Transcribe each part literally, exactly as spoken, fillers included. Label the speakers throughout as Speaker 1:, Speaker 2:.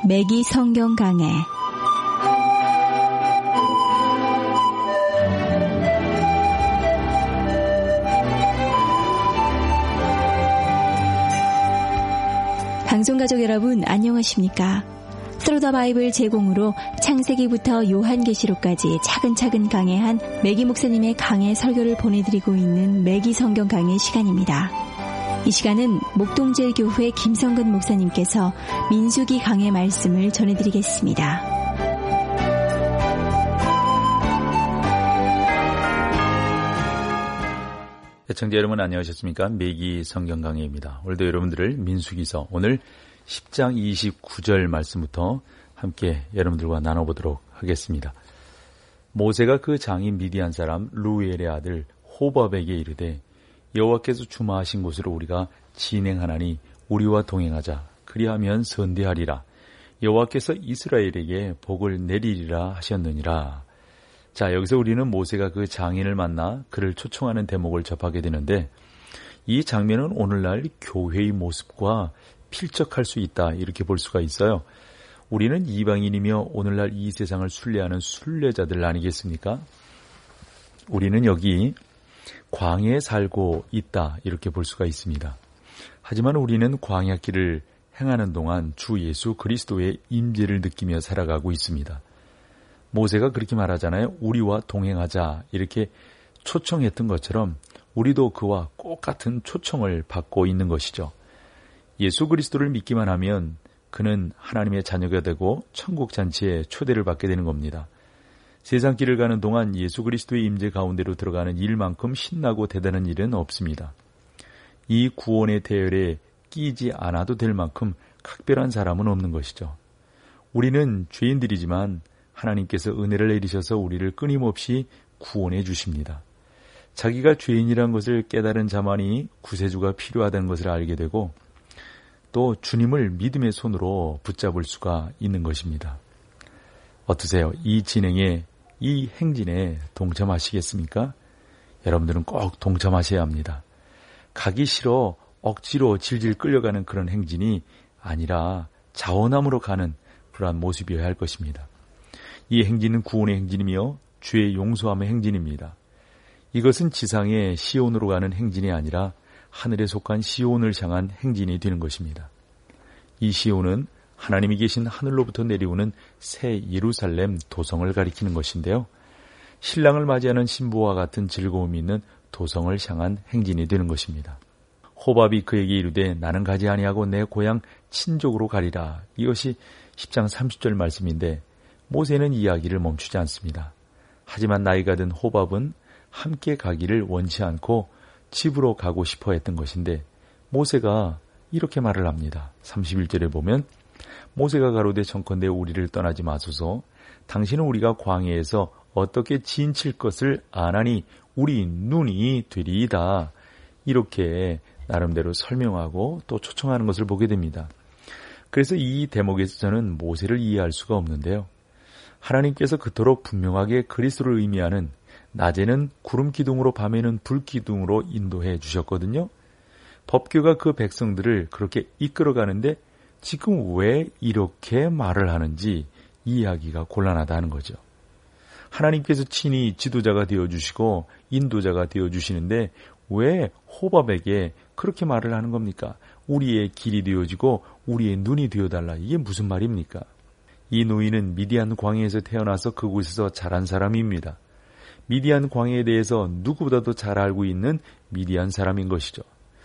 Speaker 1: 매기 성경 강해. 방송가족 여러분 안녕하십니까? 스루 더 바이블 제공으로 창세기부터 요한계시록까지 차근차근 강해한 매기 목사님의 강해 설교를 보내드리고 있는 매기 성경 강해 시간입니다. 이 시간은 목동제일교회 김성근 목사님께서 민수기 강해 말씀을 전해드리겠습니다.
Speaker 2: 애청자 여러분 안녕하셨습니까? 매기 성경 강해입니다. 오늘도 여러분들을 민수기서 오늘 십 장 이십구 절 말씀부터 함께 여러분들과 나눠보도록 하겠습니다. 모세가 그 장인 미디안 사람 루엘의 아들 호밥에게 이르되 여호와께서 주마하신 곳으로 우리가 진행하나니 우리와 동행하자. 그리하면 선대하리라. 여호와께서 이스라엘에게 복을 내리리라 하셨느니라. 자, 여기서 우리는 모세가 그 장인을 만나 그를 초청하는 대목을 접하게 되는데, 이 장면은 오늘날 교회의 모습과 필적할 수 있다, 이렇게 볼 수가 있어요. 우리는 이방인이며 오늘날 이 세상을 순례하는 순례자들 아니겠습니까? 우리는 여기 광야에 살고 있다, 이렇게 볼 수가 있습니다. 하지만 우리는 광야길을 행하는 동안 주 예수 그리스도의 임재를 느끼며 살아가고 있습니다. 모세가 그렇게 말하잖아요. 우리와 동행하자, 이렇게 초청했던 것처럼 우리도 그와 똑같은 초청을 받고 있는 것이죠. 예수 그리스도를 믿기만 하면 그는 하나님의 자녀가 되고 천국 잔치에 초대를 받게 되는 겁니다. 세상 길을 가는 동안 예수 그리스도의 임재 가운데로 들어가는 일만큼 신나고 대단한 일은 없습니다. 이 구원의 대열에 끼지 않아도 될 만큼 각별한 사람은 없는 것이죠. 우리는 죄인들이지만 하나님께서 은혜를 내리셔서 우리를 끊임없이 구원해 주십니다. 자기가 죄인이라는 것을 깨달은 자만이 구세주가 필요하다는 것을 알게 되고 또 주님을 믿음의 손으로 붙잡을 수가 있는 것입니다. 어떠세요? 이 진행에, 이 행진에 동참하시겠습니까? 여러분들은 꼭 동참하셔야 합니다. 가기 싫어 억지로 질질 끌려가는 그런 행진이 아니라 자원함으로 가는 그러한 모습이어야 할 것입니다. 이 행진은 구원의 행진이며 죄의 용서함의 행진입니다. 이것은 지상의 시온으로 가는 행진이 아니라 하늘에 속한 시온을 향한 행진이 되는 것입니다. 이 시온은 하나님이 계신 하늘로부터 내려오는 새 예루살렘 도성을 가리키는 것인데요. 신랑을 맞이하는 신부와 같은 즐거움이 있는 도성을 향한 행진이 되는 것입니다. 호밥이 그에게 이르되 나는 가지 아니하고 내 고향 친족으로 가리라. 이것이 십 장 삼십 절 말씀인데 모세는 이야기를 멈추지 않습니다. 하지만 나이가 든 호밥은 함께 가기를 원치 않고 집으로 가고 싶어 했던 것인데 모세가 이렇게 말을 합니다. 삼십일 절에 보면 모세가 가로되 청컨대 우리를 떠나지 마소서. 당신은 우리가 광야에서 어떻게 지칠 것을 아나니 우리 눈이 되리이다. 이렇게 나름대로 설명하고 또 초청하는 것을 보게 됩니다. 그래서 이 대목에서 저는 모세를 이해할 수가 없는데요. 하나님께서 그토록 분명하게 그리스도를 의미하는 낮에는 구름 기둥으로 밤에는 불 기둥으로 인도해 주셨거든요. 법궤가 그 백성들을 그렇게 이끌어가는데 지금 왜 이렇게 말을 하는지 이해하기가 곤란하다는 거죠. 하나님께서 친히 지도자가 되어주시고 인도자가 되어주시는데 왜 호밥에게 그렇게 말을 하는 겁니까? 우리의 길이 되어지고 우리의 눈이 되어달라. 이게 무슨 말입니까? 이 노인은 미디안 광야에서 태어나서 그곳에서 자란 사람입니다. 미디안 광야에 대해서 누구보다도 잘 알고 있는 미디안 사람인 것이죠.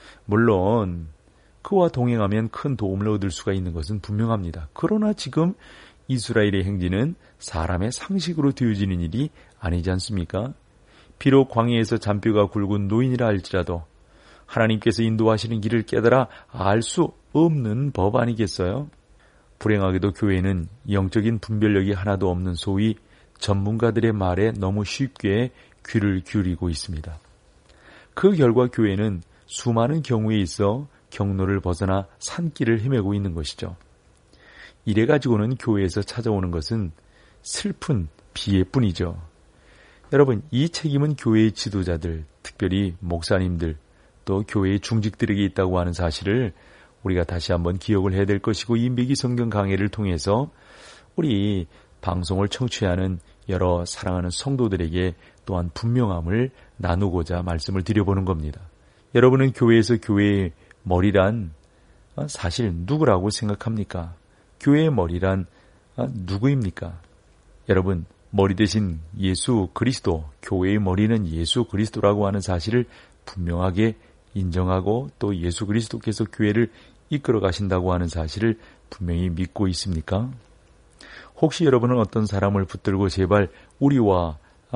Speaker 2: 물론 그와 동행하면 큰 도움을 얻을 수가 있는 것은 분명합니다. 그러나 지금 이스라엘의 행진은 사람의 상식으로 되어지는 일이 아니지 않습니까? 비록 광야에서 잔뼈가 굵은 노인이라 할지라도 하나님께서 인도하시는 길을 깨달아 알 수 없는 법 아니겠어요? 불행하게도 교회는 영적인 분별력이 하나도 없는 소위 전문가들의 말에 너무 쉽게 귀를 기울이고 있습니다. 그 결과 교회는 수많은 경우에 있어 경로를 벗어나 산길을 헤매고 있는 것이죠. 이래가지고는 교회에서 찾아오는 것은 슬픈 비애뿐이죠. 여러분, 이 책임은 교회의 지도자들, 특별히 목사님들, 또 교회의 중직들에게 있다고 하는 사실을 우리가 다시 한번 기억을 해야 될 것이고, 이 매기 성경 강해를 통해서 우리 방송을 청취하는 여러 사랑하는 성도들에게 또한 분명함을 나누고자 말씀을 드려보는 겁니다. 여러분은 교회에서 교회의 머리란 사실 누구라고 생각합니까? 교회의 머리란 누구입니까? 여러분, 머리 대신 예수 그리스도, 교회의 머리는 예수 그리스도라고 하는 사실을 분명하게 인정하고, 또 예수 그리스도께서 교회를 이끌어 가신다고 하는 사실을 분명히 믿고 있습니까? 혹시 여러분은 어떤 사람을 붙들고 제발 우리와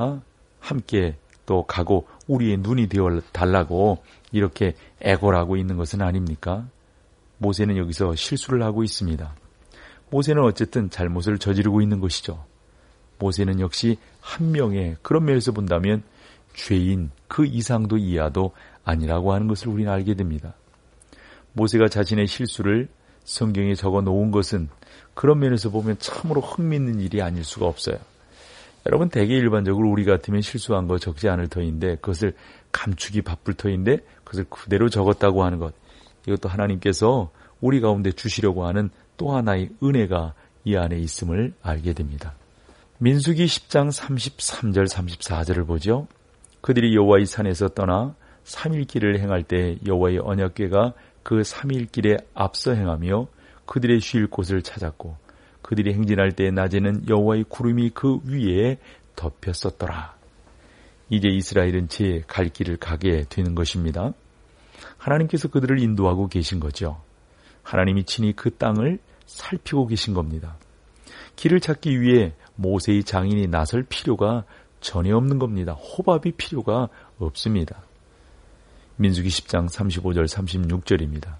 Speaker 2: 함께 또 가고 우리의 눈이 되어 달라고 이렇게 애걸하고 있는 것은 아닙니까? 모세는 여기서 실수를 하고 있습니다. 모세는 어쨌든 잘못을 저지르고 있는 것이죠. 모세는 역시 한 명의, 그런 면에서 본다면 죄인 그 이상도 이하도 아니라고 하는 것을 우리는 알게 됩니다. 모세가 자신의 실수를 성경에 적어 놓은 것은 그런 면에서 보면 참으로 흥미있는 일이 아닐 수가 없어요. 여러분, 대개 일반적으로 우리 같으면 실수한 거 적지 않을 터인데 그것을 감추기 바쁠 터인데 그것을 그대로 적었다고 하는 것, 이것도 하나님께서 우리 가운데 주시려고 하는 또 하나의 은혜가 이 안에 있음을 알게 됩니다. 민수기 십 장 삼십삼 절 삼십사 절을 보죠. 그들이 여호와의 산에서 떠나 삼 일 길을 행할 때 여호와의 언약궤가 그 삼 일 길에 앞서 행하며 그들의 쉴 곳을 찾았고, 그들이 행진할 때 낮에는 여호와의 구름이 그 위에 덮였었더라. 이제 이스라엘은 제 갈 길을 가게 되는 것입니다. 하나님께서 그들을 인도하고 계신 거죠. 하나님이 친히 그 땅을 살피고 계신 겁니다. 길을 찾기 위해 모세의 장인이 나설 필요가 전혀 없는 겁니다. 호밥이 필요가 없습니다. 민수기 십 장 삼십오 절 삼십육 절입니다.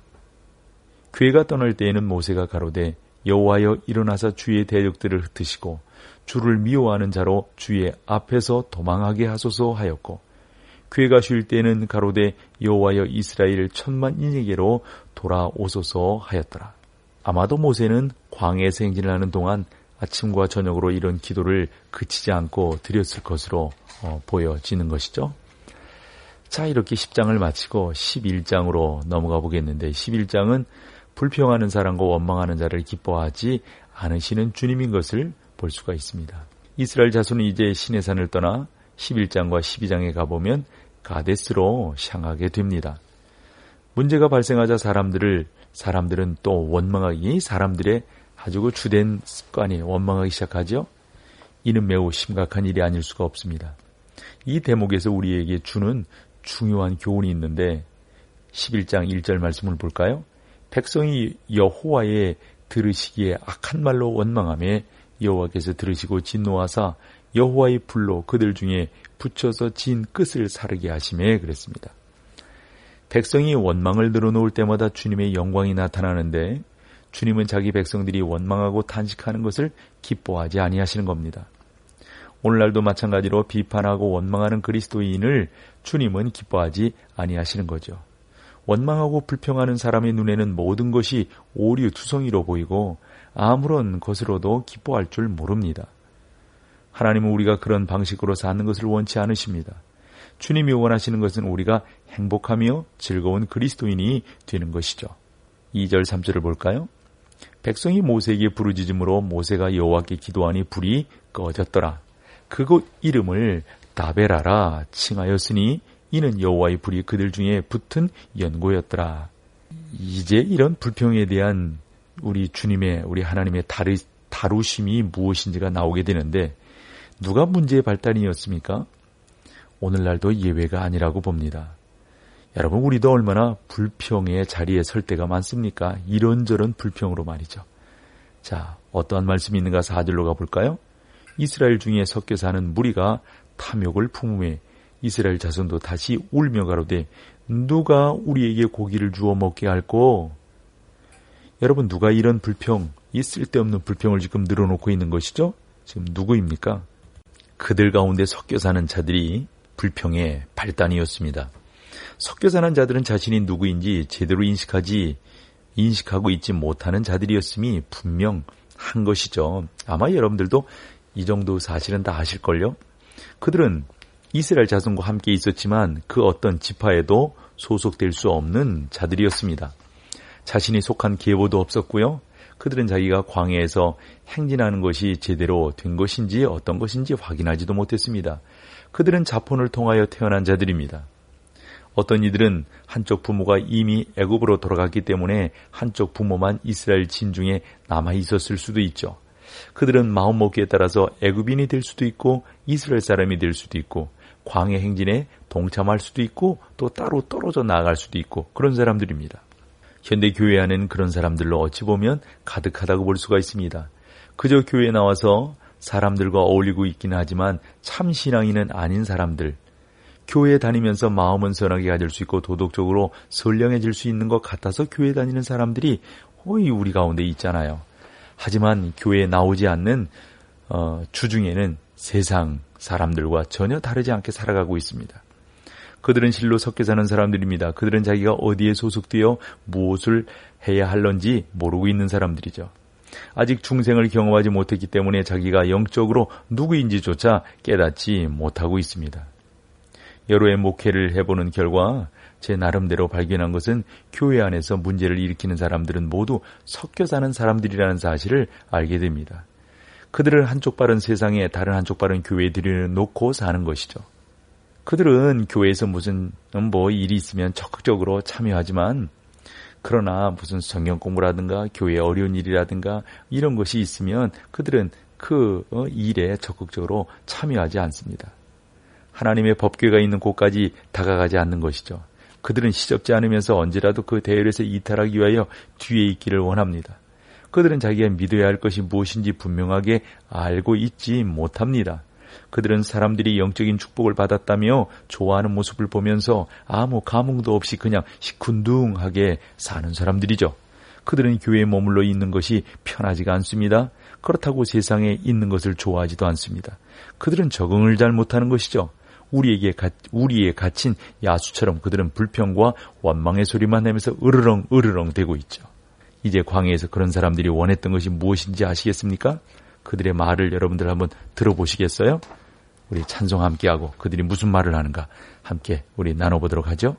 Speaker 2: 괴가 떠날 때에는 모세가 가로되 여호와여 일어나사 주의 대적들을 흩으시고 주를 미워하는 자로 주의 앞에서 도망하게 하소서 하였고, 괴가 쉴 때에는 가로되 여호와여 이스라엘 천만 인에게로 돌아오소서 하였더라. 아마도 모세는 광야에서 행진을 하는 동안 아침과 저녁으로 이런 기도를 그치지 않고 드렸을 것으로 어, 보여지는 것이죠. 자, 이렇게 십 장을 마치고 십일 장으로 넘어가 보겠는데, 십일 장은 불평하는 사람과 원망하는 자를 기뻐하지 않으시는 주님인 것을 볼 수가 있습니다. 이스라엘 자손은 이제 시내산을 떠나 십일 장과 십이 장에 가보면 가데스로 향하게 됩니다. 문제가 발생하자 사람들을 사람들은 또 원망하기, 사람들의 아주 주된 습관이 원망하기 시작하죠. 이는 매우 심각한 일이 아닐 수가 없습니다. 이 대목에서 우리에게 주는 중요한 교훈이 있는데, 십일 장 일 절 말씀을 볼까요? 백성이 여호와의 들으시기에 악한 말로 원망하며 여호와께서 들으시고 진노하사 여호와의 불로 그들 중에 붙여서 진 끝을 사르게 하시매 그랬습니다. 백성이 원망을 늘어놓을 때마다 주님의 영광이 나타나는데, 주님은 자기 백성들이 원망하고 탄식하는 것을 기뻐하지 아니하시는 겁니다. 오늘날도 마찬가지로 비판하고 원망하는 그리스도인을 주님은 기뻐하지 아니하시는 거죠. 원망하고 불평하는 사람의 눈에는 모든 것이 오류투성이로 보이고 아무런 것으로도 기뻐할 줄 모릅니다. 하나님은 우리가 그런 방식으로 사는 것을 원치 않으십니다. 주님이 원하시는 것은 우리가 행복하며 즐거운 그리스도인이 되는 것이죠. 이 절 삼 절을 볼까요? 백성이 모세에게 부르짖음으로 모세가 여호와께 기도하니 불이 꺼졌더라. 그곳 이름을 다베라라 칭하였으니 이는 여호와의 불이 그들 중에 붙은 연고였더라. 이제 이런 불평에 대한 우리 주님의, 우리 하나님의 다루, 다루심이 무엇인지가 나오게 되는데, 누가 문제의 발단이었습니까? 오늘날도 예외가 아니라고 봅니다. 여러분, 우리도 얼마나 불평의 자리에 설 때가 많습니까? 이런저런 불평으로 말이죠. 자, 어떠한 말씀이 있는가 사 절로 가볼까요? 이스라엘 중에 섞여 사는 무리가 탐욕을 품음에 이스라엘 자손도 다시 울며 가로되 누가 우리에게 고기를 주어 먹게 할꼬? 여러분, 누가 이런 불평, 이 쓸데없는 불평을 지금 늘어놓고 있는 것이죠? 지금 누구입니까? 그들 가운데 섞여 사는 자들이 불평의 발단이었습니다. 섞여 사는 자들은 자신이 누구인지 제대로 인식하지, 인식하고 있지 못하는 자들이었음이 분명한 것이죠. 아마 여러분들도 이 정도 사실은 다 아실걸요? 그들은 이스라엘 자손과 함께 있었지만 그 어떤 지파에도 소속될 수 없는 자들이었습니다. 자신이 속한 계보도 없었고요. 그들은 자기가 광야에서 행진하는 것이 제대로 된 것인지 어떤 것인지 확인하지도 못했습니다. 그들은 자폰을 통하여 태어난 자들입니다. 어떤 이들은 한쪽 부모가 이미 애굽으로 돌아갔기 때문에 한쪽 부모만 이스라엘 진중에 남아 있었을 수도 있죠. 그들은 마음먹기에 따라서 애굽인이 될 수도 있고 이스라엘 사람이 될 수도 있고 광야 행진에 동참할 수도 있고 또 따로 떨어져 나아갈 수도 있고 그런 사람들입니다. 현대 교회 안에는 그런 사람들로 어찌 보면 가득하다고 볼 수가 있습니다. 그저 교회에 나와서 사람들과 어울리고 있기는 하지만 참 신앙인은 아닌 사람들, 교회에 다니면서 마음은 선하게 가질 수 있고 도덕적으로 선량해질 수 있는 것 같아서 교회 다니는 사람들이 거의 우리 가운데 있잖아요. 하지만 교회에 나오지 않는 어, 주중에는 세상 사람들과 전혀 다르지 않게 살아가고 있습니다. 그들은 실로 섞여 사는 사람들입니다. 그들은 자기가 어디에 소속되어 무엇을 해야 할런지 모르고 있는 사람들이죠. 아직 중생을 경험하지 못했기 때문에 자기가 영적으로 누구인지조차 깨닫지 못하고 있습니다. 여러 해 목회를 해보는 결과 제 나름대로 발견한 것은 교회 안에서 문제를 일으키는 사람들은 모두 섞여 사는 사람들이라는 사실을 알게 됩니다. 그들을 한쪽 발은 세상에 다른 한쪽 발은 교회에 들여놓고 사는 것이죠. 그들은 교회에서 무슨 뭐 일이 있으면 적극적으로 참여하지만 그러나 무슨 성경 공부라든가 교회의 어려운 일이라든가 이런 것이 있으면 그들은 그 일에 적극적으로 참여하지 않습니다. 하나님의 법궤가 있는 곳까지 다가가지 않는 것이죠. 그들은 시접지 않으면서 언제라도 그 대열에서 이탈하기 위하여 뒤에 있기를 원합니다. 그들은 자기가 믿어야 할 것이 무엇인지 분명하게 알고 있지 못합니다. 그들은 사람들이 영적인 축복을 받았다며 좋아하는 모습을 보면서 아무 감흥도 없이 그냥 시큰둥하게 사는 사람들이죠. 그들은 교회에 머물러 있는 것이 편하지가 않습니다. 그렇다고 세상에 있는 것을 좋아하지도 않습니다. 그들은 적응을 잘 못하는 것이죠. 우리에게 가, 우리에 갇힌 야수처럼 그들은 불평과 원망의 소리만 내면서 으르렁 으르렁 대고 있죠. 이제 광야에서 그런 사람들이 원했던 것이 무엇인지 아시겠습니까? 그들의 말을 여러분들 한번 들어보시겠어요? 우리 찬송 함께하고 그들이 무슨 말을 하는가 함께 우리 나눠보도록 하죠.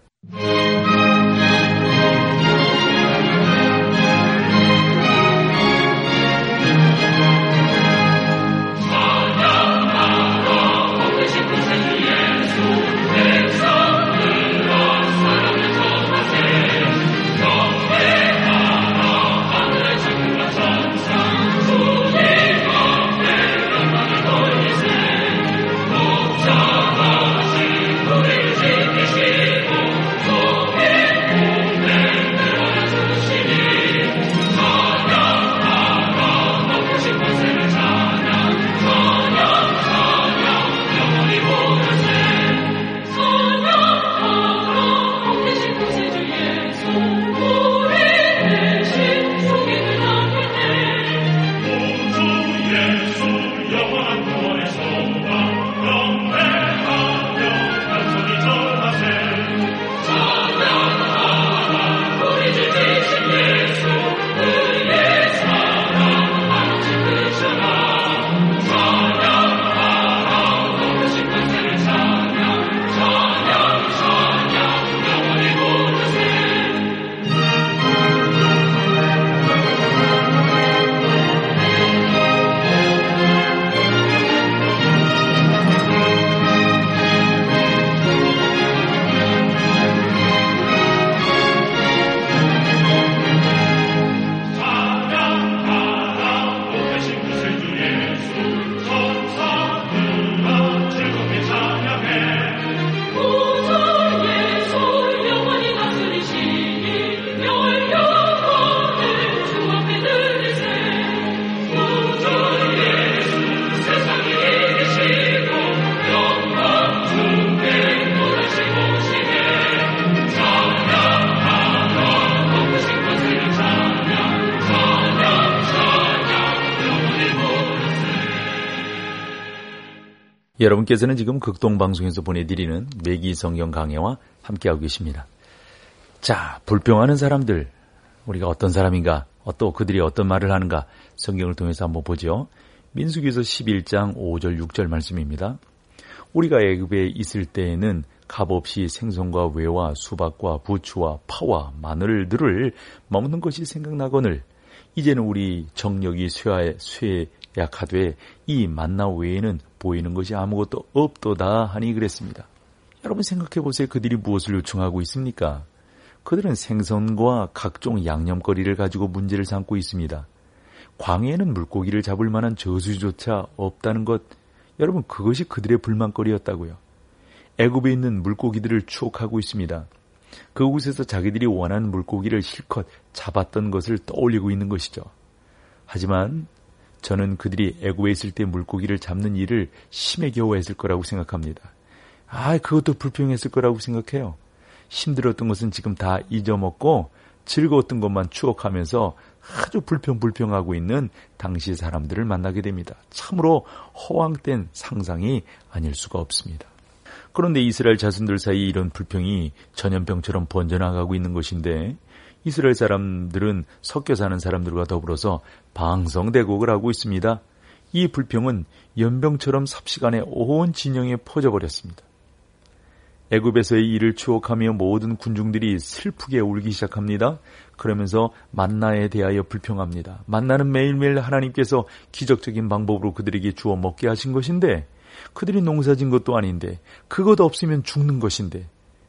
Speaker 2: 여러분께서는 지금 극동방송에서 보내드리는 매기 성경 강해와 함께하고 계십니다. 자, 불평하는 사람들, 우리가 어떤 사람인가, 또 그들이 어떤 말을 하는가 성경을 통해서 한번 보죠. 민수기서 십일 장 오 절 육 절 말씀입니다. 우리가 애굽에 있을 때에는 값없이 생선과 외와 수박과 부추와 파와 마늘들을 먹는 것이 생각나거늘 이제는 우리 정력이 쇠약하되 이 만나 외에는 보이는 것이 아무것도 없도다 하니 그랬습니다. 여러분 생각해 보세요. 그들이 무엇을 요청하고 있습니까? 그들은 생선과 각종 양념거리를 가지고 문제를 삼고 있습니다. 광해에는 물고기를 잡을 만한 저수지조차 없다는 것, 여러분 그것이 그들의 불만거리였다고요. 애굽에 있는 물고기들을 추억하고 있습니다. 그곳에서 자기들이 원하는 물고기를 실컷 잡았던 것을 떠올리고 있는 것이죠. 하지만 저는 그들이 애굽에 있을 때 물고기를 잡는 일을 심히 겨워했을 거라고 생각합니다. 아, 그것도 불평했을 거라고 생각해요. 힘들었던 것은 지금 다 잊어먹고 즐거웠던 것만 추억하면서 아주 불평불평하고 있는 당시 사람들을 만나게 됩니다. 참으로 허황된 상상이 아닐 수가 없습니다. 그런데 이스라엘 자손들 사이에 이런 불평이 전염병처럼 번져나가고 있는 것인데 이스라엘 사람들은 섞여 사는 사람들과 더불어서 방성대곡을 하고 있습니다. 이 불평은 연병처럼 삽시간에 온 진영에 퍼져버렸습니다. 애굽에서의 일을 추억하며 모든 군중들이 슬프게 울기 시작합니다. 그러면서 만나에 대하여 불평합니다. 만나는 매일매일 하나님께서 기적적인 방법으로 그들에게 주어 먹게 하신 것인데 그들이 농사진 것도 아닌데 그것 없으면 죽는 것인데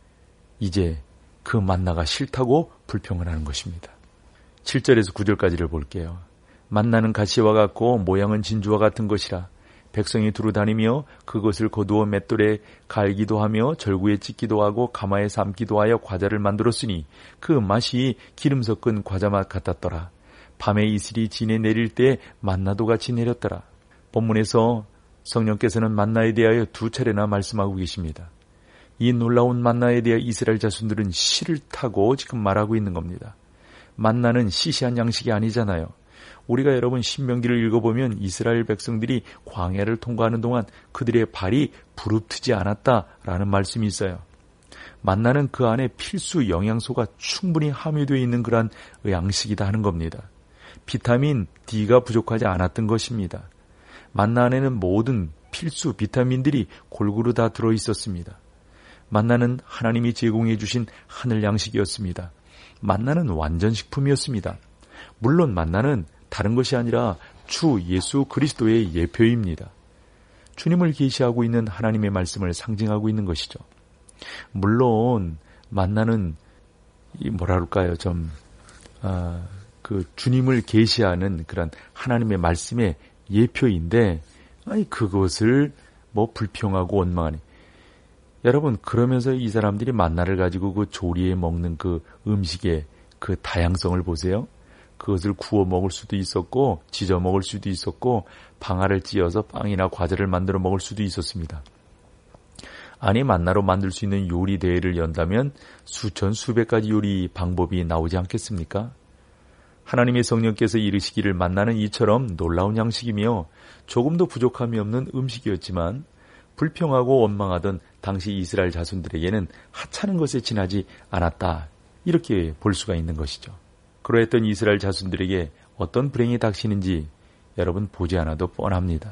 Speaker 2: 이제 그 만나가 싫다고 불평을 하는 것입니다. 칠 절에서 구 절까지를 볼게요. 만나는 가시와 같고 모양은 진주와 같은 것이라 백성이 두루 다니며 그것을 거두어 맷돌에 갈기도 하며 절구에 찢기도 하고 가마에 삶기도 하여 과자를 만들었으니 그 맛이 기름 섞은 과자 맛 같았더라. 밤에 이슬이 진에 내릴 때 만나도 같이 내렸더라. 본문에서 성령께서는 만나에 대하여 두 차례나 말씀하고 계십니다. 이 놀라운 만나에 대해 이스라엘 자손들은 싫다고 지금 말하고 있는 겁니다. 만나는 시시한 양식이 아니잖아요. 우리가 여러분 신명기를 읽어보면 이스라엘 백성들이 광야를 통과하는 동안 그들의 발이 부릅트지 않았다라는 말씀이 있어요. 만나는 그 안에 필수 영양소가 충분히 함유되어 있는 그러한 양식이다 하는 겁니다. 비타민 D가 부족하지 않았던 것입니다. 만나 안에는 모든 필수 비타민들이 골고루 다 들어있었습니다. 만나는 하나님이 제공해 주신 하늘 양식이었습니다. 만나는 완전식품이었습니다. 물론 만나는 다른 것이 아니라 주 예수 그리스도의 예표입니다. 주님을 계시하고 있는 하나님의 말씀을 상징하고 있는 것이죠. 물론 만나는 이 뭐라 그럴까요? 좀 아, 그 주님을 계시하는 그런 하나님의 말씀의 예표인데 아니 그것을 뭐 불평하고 원망하니 여러분 그러면서 이 사람들이 만나를 가지고 그 조리에 먹는 그 음식의 그 다양성을 보세요. 그것을 구워 먹을 수도 있었고 지져 먹을 수도 있었고 방아를 찧어서 빵이나 과자를 만들어 먹을 수도 있었습니다. 아니 만나로 만들 수 있는 요리 대회를 연다면 수천 수백 가지 요리 방법이 나오지 않겠습니까? 하나님의 성령께서 이르시기를 만나는 이처럼 놀라운 양식이며 조금도 부족함이 없는 음식이었지만 불평하고 원망하던 당시 이스라엘 자손들에게는 하찮은 것에 지나지 않았다. 이렇게 볼 수가 있는 것이죠. 그러했던 이스라엘 자손들에게 어떤 불행이 닥치는지 여러분 보지 않아도 뻔합니다.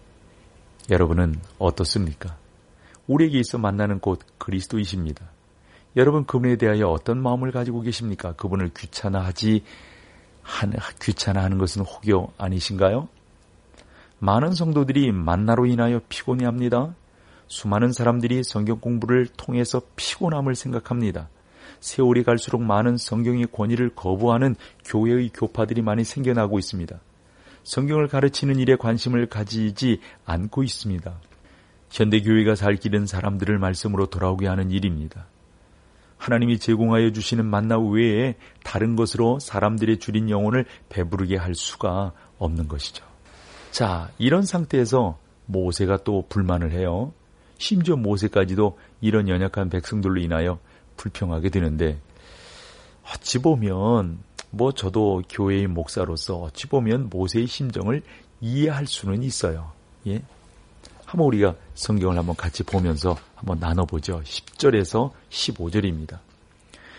Speaker 2: 여러분은 어떻습니까? 우리에게 있어 만나는 곳 그리스도이십니다. 여러분 그분에 대하여 어떤 마음을 가지고 계십니까? 그분을 귀찮아하지 하는, 귀찮아하는 것은 혹여 아니신가요? 많은 성도들이 만나로 인하여 피곤해합니다. 수많은 사람들이 성경 공부를 통해서 피곤함을 생각합니다. 세월이 갈수록 많은 성경의 권위를 거부하는 교회의 교파들이 많이 생겨나고 있습니다. 성경을 가르치는 일에 관심을 가지지 않고 있습니다. 현대교회가 살 길은 사람들을 말씀으로 돌아오게 하는 일입니다. 하나님이 제공하여 주시는 만나 외에 다른 것으로 사람들의 줄인 영혼을 배부르게 할 수가 없는 것이죠. 자, 이런 상태에서 모세가 또 불만을 해요. 심지어 모세까지도 이런 연약한 백성들로 인하여 불평하게 되는데 어찌 보면 뭐 저도 교회의 목사로서 어찌 보면 모세의 심정을 이해할 수는 있어요. 예? 한번 우리가 성경을 한번 같이 보면서 한번 나눠보죠. 십 절에서 십오 절입니다.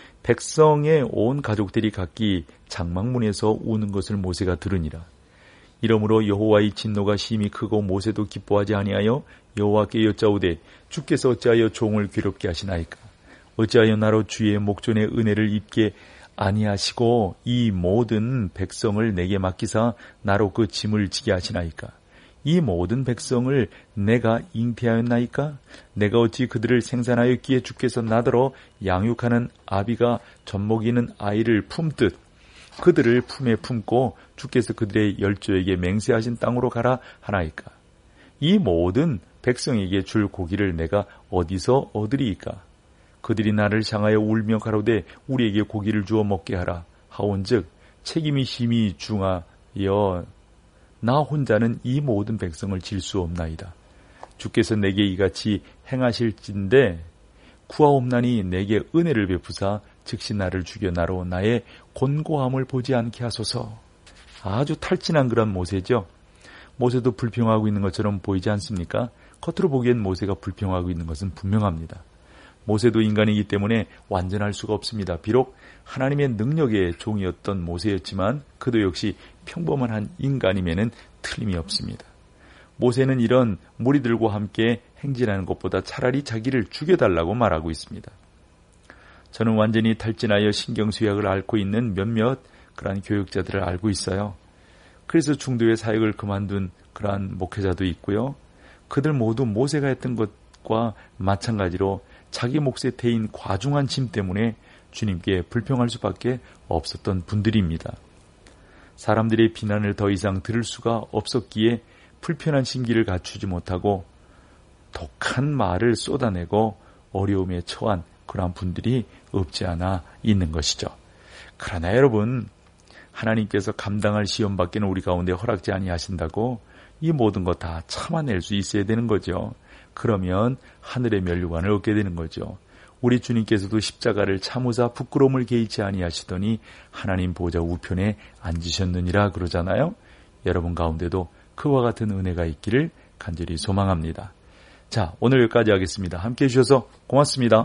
Speaker 2: 백성의 온 가족들이 각기 장막문에서 우는 것을 모세가 들으니라. 이러므로 여호와의 진노가 심히 크고 모세도 기뻐하지 아니하여 여호와께 여짜오되 주께서 어찌하여 종을 괴롭게 하시나이까? 어찌하여 나로 주의 목전에 은혜를 입게 아니하시고 이 모든 백성을 내게 맡기사 나로 그 짐을 지게 하시나이까? 이 모든 백성을 내가 잉태하였나이까? 내가 어찌 그들을 생산하였기에 주께서 나더러 양육하는 아비가 젖먹이는 아이를 품듯 그들을 품에 품고 주께서 그들의 열조에게 맹세하신 땅으로 가라 하나이까? 이 모든 백성에게 줄 고기를 내가 어디서 얻으리이까? 그들이 나를 향하여 울며 가로되 우리에게 고기를 주어 먹게 하라 하온즉 책임이 심히 중하여 나 혼자는 이 모든 백성을 질 수 없나이다. 주께서 내게 이같이 행하실진대 구하옵나니 내게 은혜를 베푸사 즉시 나를 죽여 나로 나의 곤고함을 보지 않게 하소서. 아주 탈진한 그런 모세죠. 모세도 불평하고 있는 것처럼 보이지 않습니까? 겉으로 보기엔 모세가 불평하고 있는 것은 분명합니다. 모세도 인간이기 때문에 완전할 수가 없습니다. 비록 하나님의 능력의 종이었던 모세였지만 그도 역시 평범한 한 인간임에는 틀림이 없습니다. 모세는 이런 무리들과 함께 행진하는 것보다 차라리 자기를 죽여달라고 말하고 있습니다. 저는 완전히 탈진하여 신경수약을 앓고 있는 몇몇 그러한 교육자들을 알고 있어요. 그래서 중도의 사역을 그만둔 그러한 목회자도 있고요. 그들 모두 모세가 했던 것과 마찬가지로 자기 몫에 대인 과중한 짐 때문에 주님께 불평할 수밖에 없었던 분들입니다. 사람들의 비난을 더 이상 들을 수가 없었기에 불편한 심기를 갖추지 못하고 독한 말을 쏟아내고 어려움에 처한 그러한 분들이 없지 않아 있는 것이죠. 그러나 여러분, 하나님께서 감당할 시험밖에는 우리 가운데 허락지 아니하신다고 이 모든 거 다 참아낼 수 있어야 되는 거죠. 그러면 하늘의 면류관을 얻게 되는 거죠. 우리 주님께서도 십자가를 참으사 부끄러움을 개의치 아니하시더니 하나님 보좌 우편에 앉으셨느니라 그러잖아요. 여러분 가운데도 그와 같은 은혜가 있기를 간절히 소망합니다. 자, 오늘 여기까지 하겠습니다. 함께해 주셔서 고맙습니다.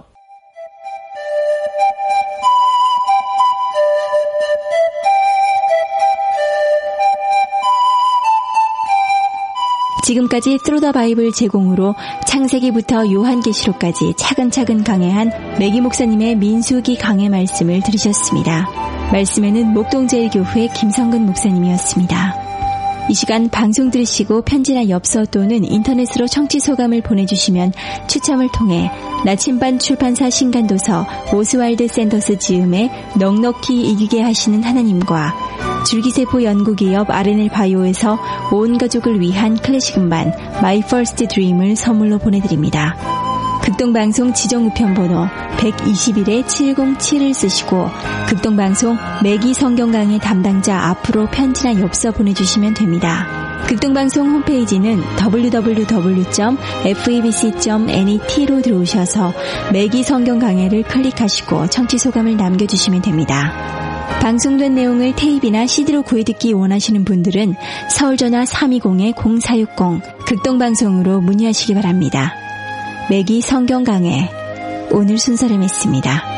Speaker 1: 지금까지 Through the Bible 제공으로 창세기부터 요한계시록까지 차근차근 강해한 매기 목사님의 민수기 강해 말씀을 들으셨습니다. 말씀에는 목동제일교회 김성근 목사님이었습니다. 이 시간 방송 들으시고 편지나 엽서 또는 인터넷으로 청취 소감을 보내주시면 추첨을 통해 나침반 출판사 신간도서 오스왈드 샌더스 지음의 넉넉히 이기게 하시는 하나님과 줄기세포 연구기업 알엔엘 바이오에서 온 가족을 위한 클래식 음반 My First Dream을 선물로 보내드립니다. 극동방송 지정우편번호 백이십일 칠공칠을 쓰시고 극동방송 매기 성경 강의 담당자 앞으로 편지나 엽서 보내주시면 됩니다. 극동방송 홈페이지는 더블유 더블유 더블유 점 에프이비씨 점 넷으로 들어오셔서 매기 성경 강해를 클릭하시고 청취소감을 남겨주시면 됩니다. 방송된 내용을 테이프나 씨디로 구해듣기 원하시는 분들은 서울전화 삼이공 공사육공 극동방송으로 문의하시기 바랍니다. 매기 성경 강해 오늘 순서를 맺습니다.